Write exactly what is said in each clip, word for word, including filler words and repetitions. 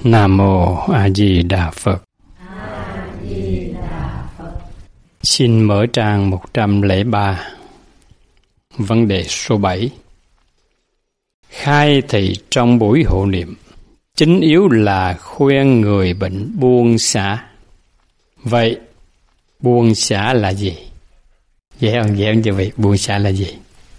Nam Mô A Di Đà Phật. Xin mở trang một trăm lẻ ba. Vấn đề số bảy. Khai thị trong buổi hộ niệm chính yếu là khuyên người bệnh buông xả. Vậy buông xả là gì? Dễ không? Dễ không chứ vậy? Buông xả là gì?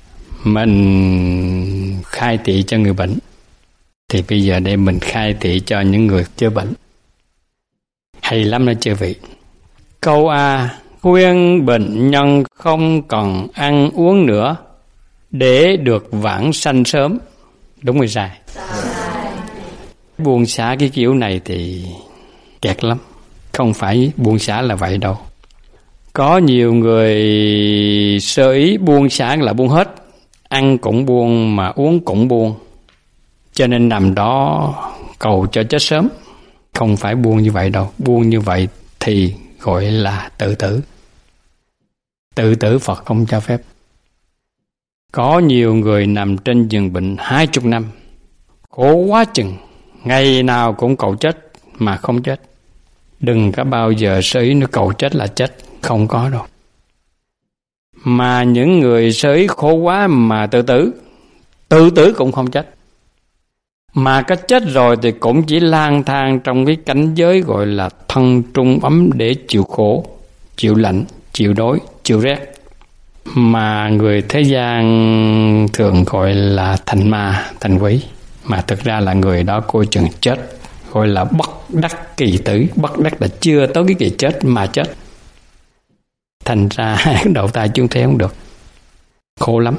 Mình khai thị cho người bệnh, thì bây giờ đây mình khai thị cho những người chưa bệnh. Hay lắm đó chưa vị? Câu A: khuyên bệnh nhân không còn ăn uống nữa để được vãng sanh sớm. Đúng hay sai? Buông xả cái kiểu này thì kẹt lắm. Không phải buông xả là vậy đâu. Có nhiều người sơ ý buông xả là buông hết, ăn cũng buông mà uống cũng buông, cho nên nằm đó cầu cho chết sớm. Không phải buông như vậy đâu. Buông như vậy thì gọi là tự tử. Tự tử Phật không cho phép. Có nhiều người nằm trên giường bệnh hai chục năm, khổ quá chừng, ngày nào cũng cầu chết mà không chết. Đừng có bao giờ sơ ý nó cầu chết là chết. Không có đâu. Mà những người sơ ý khổ quá mà tự tử, tự tử cũng không chết. Mà có chết rồi thì cũng chỉ lang thang trong cái cảnh giới gọi là thân trung ấm để chịu khổ, chịu lạnh, chịu đói, chịu rét. Mà người thế gian thường gọi là thành ma, thành quỷ. Mà thực ra là người đó coi chừng chết, gọi là bất đắc kỳ tử. Bất đắc là chưa tới cái kỳ chết mà chết. Thành ra đầu tay chung thế không được. Khổ lắm.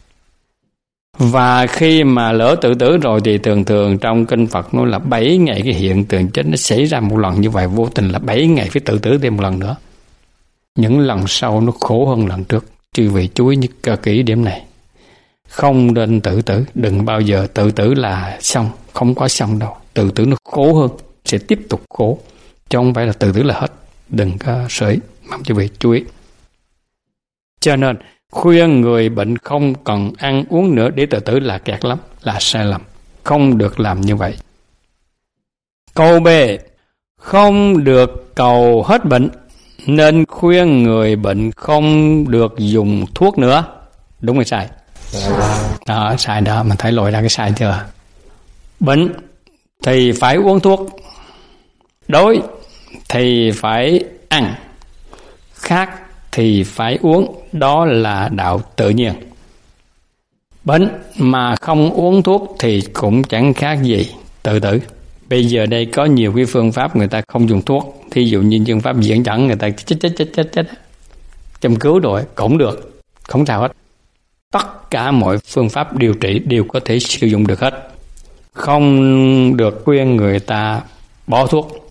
Và khi mà lỡ tự tử rồi thì thường thường trong kinh Phật nói là bảy ngày cái hiện tượng chết nó xảy ra một lần như vậy, vô tình là bảy ngày phải tự tử thêm một lần nữa. Những lần sau nó khổ hơn lần trước. Chư vị chú ý cơ kỹ điểm này. Không nên tự tử. Đừng bao giờ tự tử là xong. Không có xong đâu. Tự tử nó khổ hơn, sẽ tiếp tục khổ, chứ không phải là tự tử là hết. Đừng có sởi. Mong chư vị chú ý. Cho nên khuyên người bệnh không cần ăn uống nữa để tự tử là kẹt lắm, là sai lầm. Không được làm như vậy. Câu B: không được cầu hết bệnh, nên khuyên người bệnh không được dùng thuốc nữa. Đúng hay sai? Đó, sai đó. Mình thấy lội ra cái sai chưa? Bệnh thì phải uống thuốc, đói thì phải ăn, khát thì phải uống. Đó là đạo tự nhiên. Bệnh mà không uống thuốc thì cũng chẳng khác gì tự tử. Bây giờ đây có nhiều cái phương pháp người ta không dùng thuốc. Thí dụ như phương pháp diễn dẫn, người ta chết chết chết chết chết châm cứu rồi cũng được, không sao hết. Tất cả mọi phương pháp điều trị đều có thể sử dụng được hết. Không được khuyên người ta bỏ thuốc.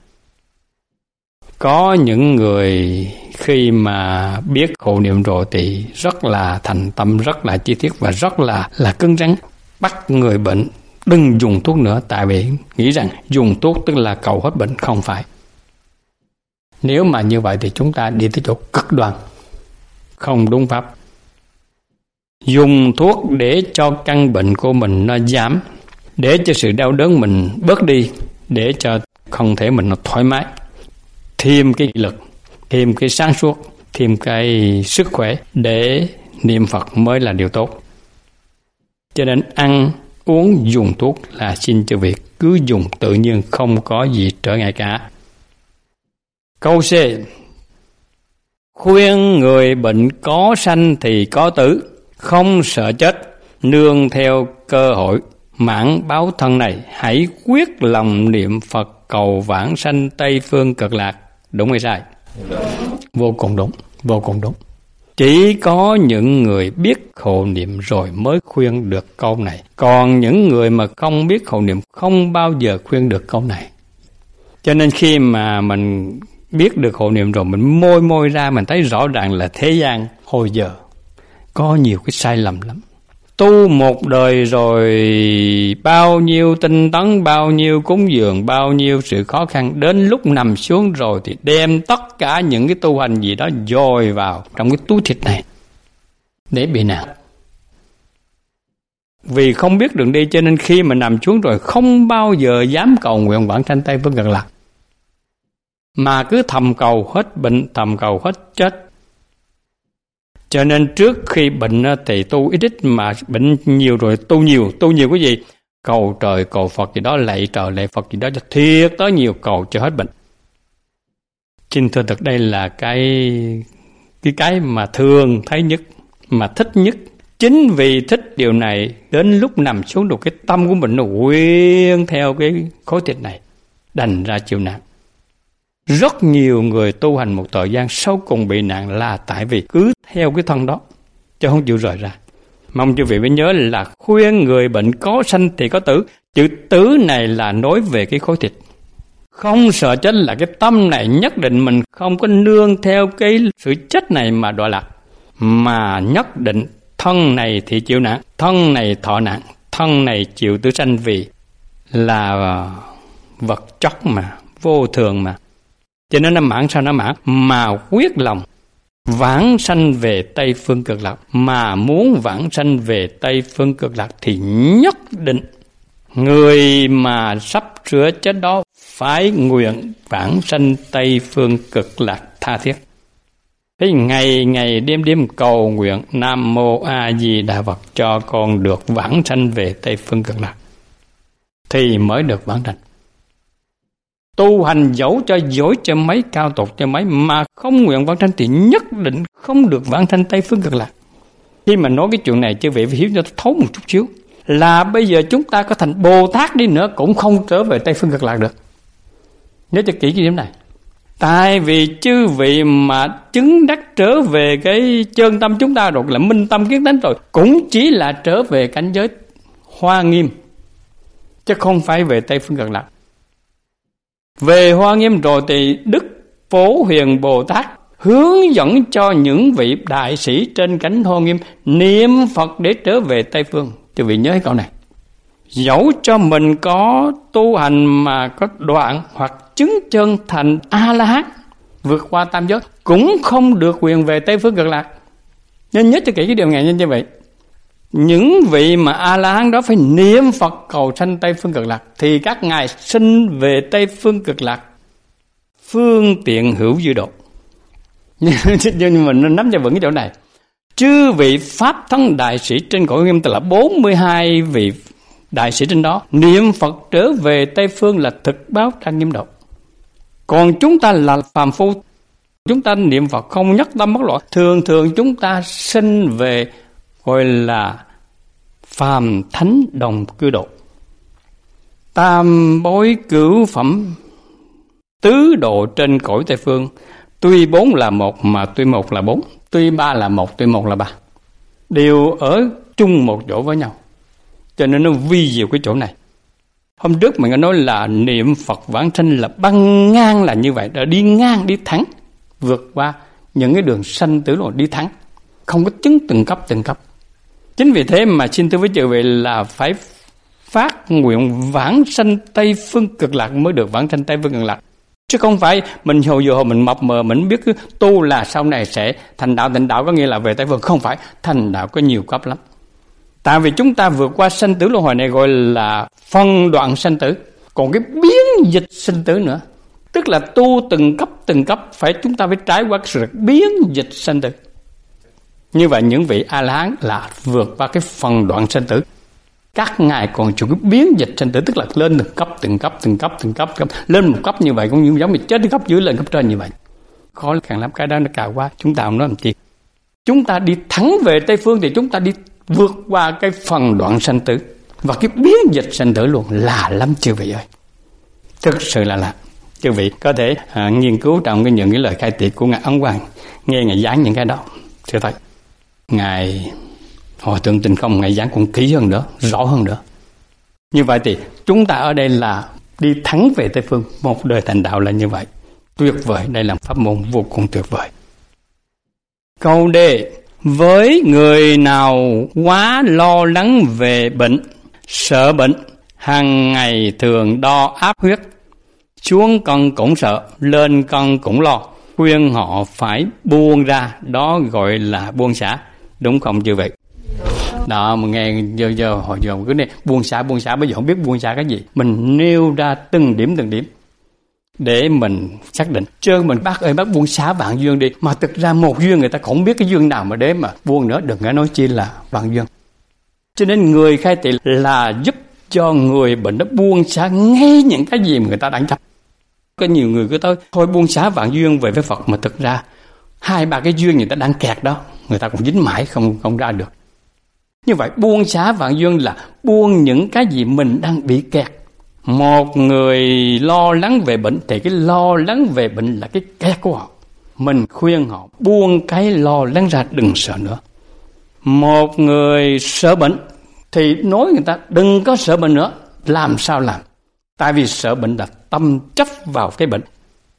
Có những người khi mà biết hộ niệm rồi thì rất là thành tâm, rất là chi tiết và rất là là cứng rắn, bắt người bệnh đừng dùng thuốc nữa, tại vì nghĩ rằng dùng thuốc tức là cầu hết bệnh. Không phải. Nếu mà như vậy thì chúng ta đi tới chỗ cực đoan, không đúng pháp. Dùng thuốc để cho căn bệnh của mình nó giảm, để cho sự đau đớn mình bớt đi, để cho thân thể mình nó thoải mái, thêm cái lực, thêm cái sáng suốt, thêm cái sức khỏe để niệm Phật mới là điều tốt. Cho nên ăn, uống, dùng thuốc là xin cho việc cứ dùng tự nhiên, không có gì trở ngại cả. Câu C: khuyên người bệnh có sanh thì có tử, không sợ chết, nương theo cơ hội mãn báo thân này, hãy quyết lòng niệm Phật cầu vãng sanh Tây Phương Cực Lạc. Đúng hay sai? Đúng. Vô cùng đúng, vô cùng đúng. Chỉ có những người biết hộ niệm rồi mới khuyên được câu này. Còn những người mà không biết hộ niệm không bao giờ khuyên được câu này. Cho nên khi mà mình biết được hộ niệm rồi, mình môi môi ra, mình thấy rõ ràng là thế gian hồi giờ có nhiều cái sai lầm lắm. Tu một đời rồi bao nhiêu tinh tấn, bao nhiêu cúng dường, bao nhiêu sự khó khăn, đến lúc nằm xuống rồi thì đem tất cả những cái tu hành gì đó dồi vào trong cái túi thịt này để bị nạn. Vì không biết đường đi cho nên khi mà nằm xuống rồi không bao giờ dám cầu nguyện vãng sanh Tây Phương Cực Lạc, mà cứ thầm cầu hết bệnh, thầm cầu hết chết. Cho nên trước khi bệnh thì tu ít ít, mà bệnh nhiều rồi tu nhiều. Tu nhiều cái gì? Cầu trời, cầu Phật gì đó, lạy trời, lạy Phật gì đó cho thiệt tới nhiều, cầu cho hết bệnh. Xin thưa thật, đây là cái cái cái mà thường thấy nhất, mà thích nhất. Chính vì thích điều này, đến lúc nằm xuống được cái tâm của mình nó quyến theo cái khối thịt này, đành ra chịu nạn. Rất nhiều người tu hành một thời gian sau cùng bị nạn là tại vì cứ theo cái thân đó, chứ không chịu rời ra. Mong quý vị phải nhớ là khuyên người bệnh có sanh thì có tử. Chữ tử này là nói về cái khối thịt. Không sợ chết là cái tâm này nhất định mình không có nương theo cái sự chết này mà đọa lạc, mà nhất định thân này thì chịu nạn, thân này thọ nạn, thân này chịu tử sanh, vì là vật chất mà, vô thường mà. Cho nên nó mãn sao nó mãn, mà quyết lòng vãng sanh về Tây Phương Cực Lạc, mà muốn vãng sanh về Tây Phương Cực Lạc thì nhất định người mà sắp sửa chết đó phải nguyện vãng sanh Tây Phương Cực Lạc tha thiết. Thế ngày ngày đêm đêm cầu nguyện Nam Mô A Di Đà Phật cho con được vãng sanh về Tây Phương Cực Lạc thì mới được vãng sanh. Tu hành dẫu cho giỏi cho mấy, cao tục cho mấy, mà không nguyện vãng sanh thì nhất định không được vãng sanh Tây Phương Cực Lạc. Khi mà nói cái chuyện này, chứ vị phải hiểu cho thấu một chút xíu, là bây giờ chúng ta có thành Bồ Tát đi nữa cũng không trở về Tây Phương Cực Lạc được. Nhớ cho kỹ cái điểm này. Tại vì chư vị mà chứng đắc trở về cái chân tâm chúng ta rồi, là minh tâm kiến tánh rồi, cũng chỉ là trở về cảnh giới Hoa Nghiêm, chứ không phải về Tây Phương Cực Lạc. Về Hoa Nghiêm rồi thì Đức Phổ Hiền Bồ Tát hướng dẫn cho những vị đại sĩ trên cánh Hoa Nghiêm niệm Phật để trở về Tây Phương. Quý vị nhớ cái câu này. Dẫu cho mình có tu hành mà có đoạn hoặc chứng chân thành A-la-hán, vượt qua tam giới, cũng không được quyền về Tây Phương Cực Lạc. Nên nhớ cho kỹ cái điều này như vậy. Những vị mà A-la-hán đó phải niệm Phật cầu sanh Tây Phương Cực Lạc, thì các ngài sinh về Tây Phương Cực Lạc phương tiện hữu dư độ. Nhưng mình nắm cho vững cái chỗ này. Chư vị Pháp thân đại sĩ trên cõi Nghiêm, tức là bốn mươi hai vị đại sĩ trên đó, niệm Phật trở về Tây Phương là thực báo trang nghiêm độ. Còn chúng ta là phàm phu, chúng ta niệm Phật không nhất tâm bất loạn, thường thường chúng ta sinh về gọi là phàm thánh đồng cư độ. Tam bối cửu phẩm tứ độ trên cõi Tây Phương, tuy bốn là một mà tuy một là bốn, tuy ba là một tuy một là ba, đều ở chung một chỗ với nhau. Cho nên nó vi diệu cái chỗ này. Hôm trước mình có nói là niệm Phật vãng sanh là băng ngang là như vậy, đã đi ngang, đi thẳng, vượt qua những cái đường sanh tử rồi đi thẳng, không có chứng từng cấp từng cấp. Chính vì thế mà xin thưa với chư vị là phải phát nguyện vãng sanh Tây Phương Cực Lạc mới được vãng sanh Tây Phương Cực Lạc. Chứ không phải mình hồi giờ mình mập mờ, mình biết cứ tu là sau này sẽ thành đạo. Thành đạo có nghĩa là về Tây Phương, không phải. Thành đạo có nhiều cấp lắm. Tại vì chúng ta vượt qua sanh tử luân hồi này gọi là phân đoạn sanh tử. Còn cái biến dịch sinh tử nữa, tức là tu từng cấp từng cấp, phải chúng ta phải trải qua sự biến dịch sanh tử. Như vậy những vị A-la-hán là vượt qua cái phần đoạn sanh tử. Các ngài còn chịu cái biến dịch sanh tử, tức là lên từng cấp từng cấp từng cấp từng cấp, từng cấp. Lên một cấp như vậy cũng như giống như chết cấp dưới lên cấp trên như vậy. Khó càng lắm, cái đó nó cào qua, chúng ta không nói làm chi. Chúng ta đi thẳng về Tây Phương thì chúng ta đi vượt qua cái phần đoạn sanh tử, và cái biến dịch sanh tử luôn, là lắm chư vị ơi, thực sự là lạ. Chư vị có thể à, nghiên cứu trong cái những cái lời khai tiệc của ngài Ấn Quang, nghe ngài giảng những cái đó, sẽ thấy ngài Hòa Thượng Tịnh Không ngài giảng cũng kỹ hơn nữa, rõ hơn nữa. Như vậy thì chúng ta ở đây là đi thẳng về Tây Phương, một đời thành đạo là như vậy, tuyệt vời. Đây là pháp môn vô cùng tuyệt vời. Câu D: với người nào quá lo lắng về bệnh, sợ bệnh, hàng ngày thường đo áp huyết, xuống cân cũng sợ, lên cân cũng lo, khuyên họ phải buông ra, đó gọi là buông xả, đúng không chư vị? Đó, mà nghe giờ giờ hồi giờ cứ này buông xả buông xả, bây giờ không biết buông xả cái gì. Mình nêu ra từng điểm từng điểm để mình xác định. Chứ mình bác ơi bác buông xả vạn duyên đi, mà thực ra một duyên người ta không biết cái duyên nào mà để mà buông nữa, đừng có nói chi là vạn duyên. Cho nên người khai thị là giúp cho người bệnh nó buông xả ngay những cái gì mà người ta đang chấp. Có nhiều người cứ tới thôi buông xả vạn duyên về với Phật, mà thực ra hai ba cái duyên người ta đang kẹt đó, người ta cũng dính mãi không không ra được. Như vậy buông xả vạn duyên là buông những cái gì mình đang bị kẹt. Một người lo lắng về bệnh thì cái lo lắng về bệnh là cái kẹt của họ. Mình khuyên họ buông cái lo lắng ra, đừng sợ nữa. Một người sợ bệnh thì nói người ta đừng có sợ bệnh nữa. Làm sao làm? Tại vì sợ bệnh là tâm chấp vào cái bệnh.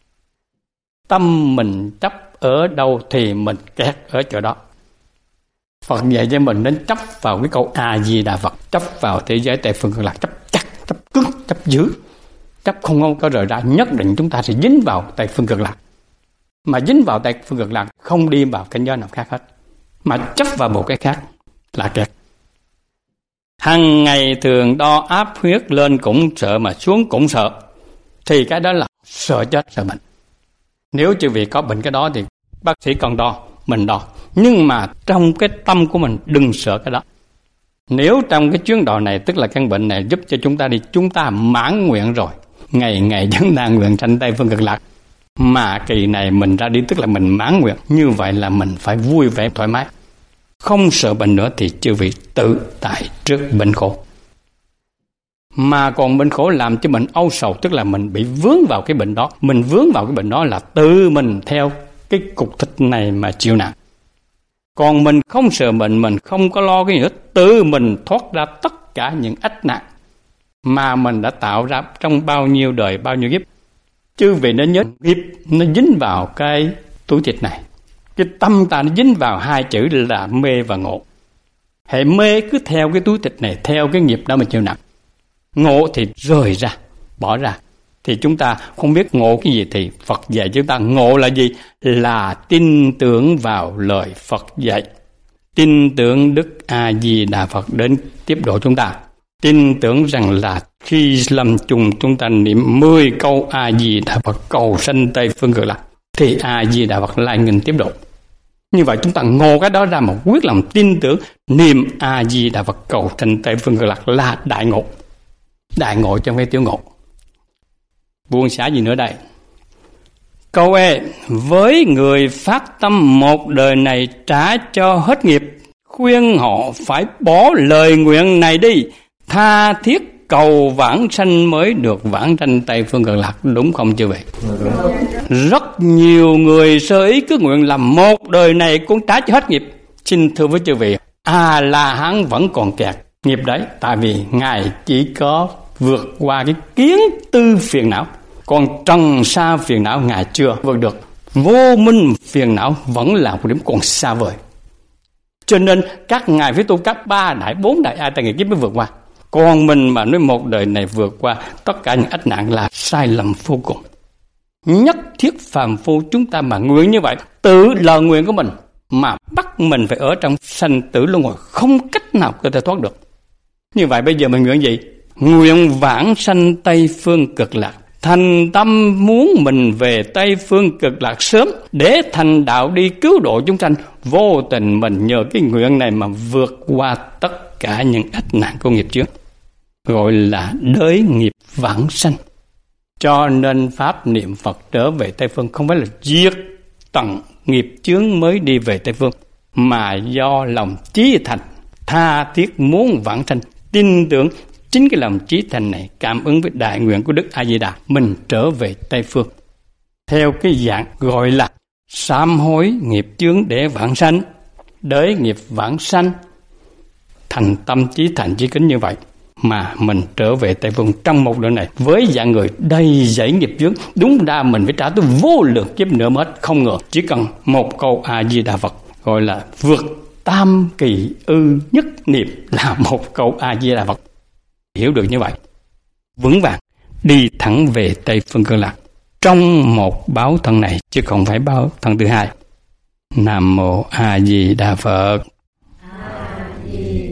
Tâm mình chấp ở đâu thì mình kẹt ở chỗ đó. Phật dạy cho mình nên chấp vào cái câu A Di Đà Phật, chấp vào thế giới tây phương cực lạc, chấp chắc, chấp cứng, chấp giữ, chấp không không có rời ra. Nhất định chúng ta sẽ dính vào tây phương cực lạc, mà dính vào tây phương cực lạc không đi vào cảnh giới nào khác hết, mà chấp vào một cái khác là kẹt. Hằng ngày thường đo áp huyết lên cũng sợ, mà xuống cũng sợ, thì cái đó là sợ chết, sợ bệnh. Nếu chư vị có bệnh cái đó thì bác sĩ còn đo, mình đo. Nhưng mà trong cái tâm của mình đừng sợ cái đó. Nếu trong cái chuyến đò này, tức là căn bệnh này giúp cho chúng ta đi, chúng ta mãn nguyện rồi, ngày ngày vẫn đang nguyện sanh tây phương cực lạc, mà kỳ này mình ra đi tức là mình mãn nguyện. Như vậy là mình phải vui vẻ thoải mái, không sợ bệnh nữa, thì chư vị tự tại trước bệnh khổ. Mà còn bệnh khổ làm cho mình âu sầu, tức là mình bị vướng vào cái bệnh đó. Mình vướng vào cái bệnh đó là tự mình theo cái cục thịt này mà chịu nặng. Còn mình không sợ bệnh, mình không có lo cái gì hết, tự mình thoát ra tất cả những ách nạn mà mình đã tạo ra trong bao nhiêu đời, bao nhiêu kiếp. Chứ vì nó nhớ nghiệp, nó dính vào cái túi thịt này. Cái tâm ta nó dính vào hai chữ là mê và ngộ. Hệ mê cứ theo cái túi thịt này, theo cái nghiệp đó mà chịu nặng. Ngộ thì rời ra, bỏ ra. Thì chúng ta không biết ngộ cái gì, thì Phật dạy chúng ta ngộ là gì? Là tin tưởng vào lời Phật dạy, tin tưởng Đức A Di Đà Phật đến tiếp độ chúng ta, tin tưởng rằng là khi lâm chung chúng ta niệm mười câu A Di Đà Phật cầu sanh tây phương cực lạc, thì A Di Đà Phật lại ngừng tiếp độ. Như vậy chúng ta ngộ cái đó ra một quyết lòng tin tưởng, niệm A Di Đà Phật cầu sanh tây phương cực lạc là đại ngộ. Đại ngộ trong cái tiểu ngộ. Buông xả gì nữa đây? Câu E: với người phát tâm một đời này trả cho hết nghiệp, khuyên họ phải bỏ lời nguyện này đi, tha thiết cầu vãng sanh mới được vãng sanh tây phương cực lạc, đúng không chư vị? Rất nhiều người sơ ý cứ nguyện làm một đời này cũng trả cho hết nghiệp. Xin thưa với chư vị, A La Hán vẫn còn kẹt nghiệp đấy, tại vì ngài chỉ có vượt qua cái kiến tư phiền não, còn trần sa phiền não ngài chưa vượt được. Vô minh phiền não vẫn là một điểm còn xa vời. Cho nên các ngài phải tu các ba đại bốn đại a tăng nghiệp kiếp mới vượt qua. Còn mình mà nói một đời này vượt qua tất cả những ách nạn là sai lầm vô cùng. Nhất thiết phàm phu chúng ta mà nguyện như vậy, tự lời nguyện của mình mà bắt mình phải ở trong sanh tử luân hồi, không cách nào có thể thoát được. Như vậy bây giờ mình nguyện gì? Nguyện vãng sanh tây phương cực lạc, thành tâm muốn mình về tây phương cực lạc sớm để thành đạo đi cứu độ chúng sanh. Vô tình mình nhờ cái nguyện này mà vượt qua tất cả những ách nạn của nghiệp chướng, gọi là đới nghiệp vãng sanh. Cho nên pháp niệm Phật trở về tây phương không phải là diệt tận nghiệp chướng mới đi về tây phương, mà do lòng chí thành tha thiết muốn vãng sanh, tin tưởng chính cái lòng chí thành này cảm ứng với đại nguyện của Đức A Di Đà, mình trở về tây phương theo cái dạng gọi là sám hối nghiệp chướng để vãng sanh, đới nghiệp vãng sanh, thành tâm chí thành chí kính như vậy mà mình trở về tây phương trong một đời này với dạng người đầy dẫy nghiệp chướng. Đúng ra mình phải trả tới vô lượng kiếp nữa mới hết, không ngờ chỉ cần một câu A Di Đà Phật gọi là vượt tam kỳ ư nhất niệm là một câu A Di Đà Phật. Hiểu được như vậy, vững vàng đi thẳng về tây phương cực lạc trong một báo thân này, chứ không phải báo thân thứ hai. Nam mô A Di Đà Phật. A Di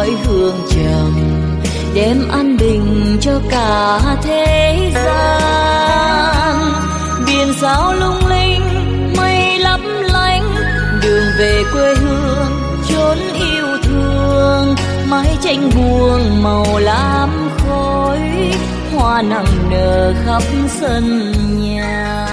khói hương trầm, đem an bình cho cả thế gian. Biển sao lung linh, mây lấp lánh, đường về quê hương chốn yêu thương. Mái tranh buông màu lam khói, hoa nặng nở khắp sân nhà.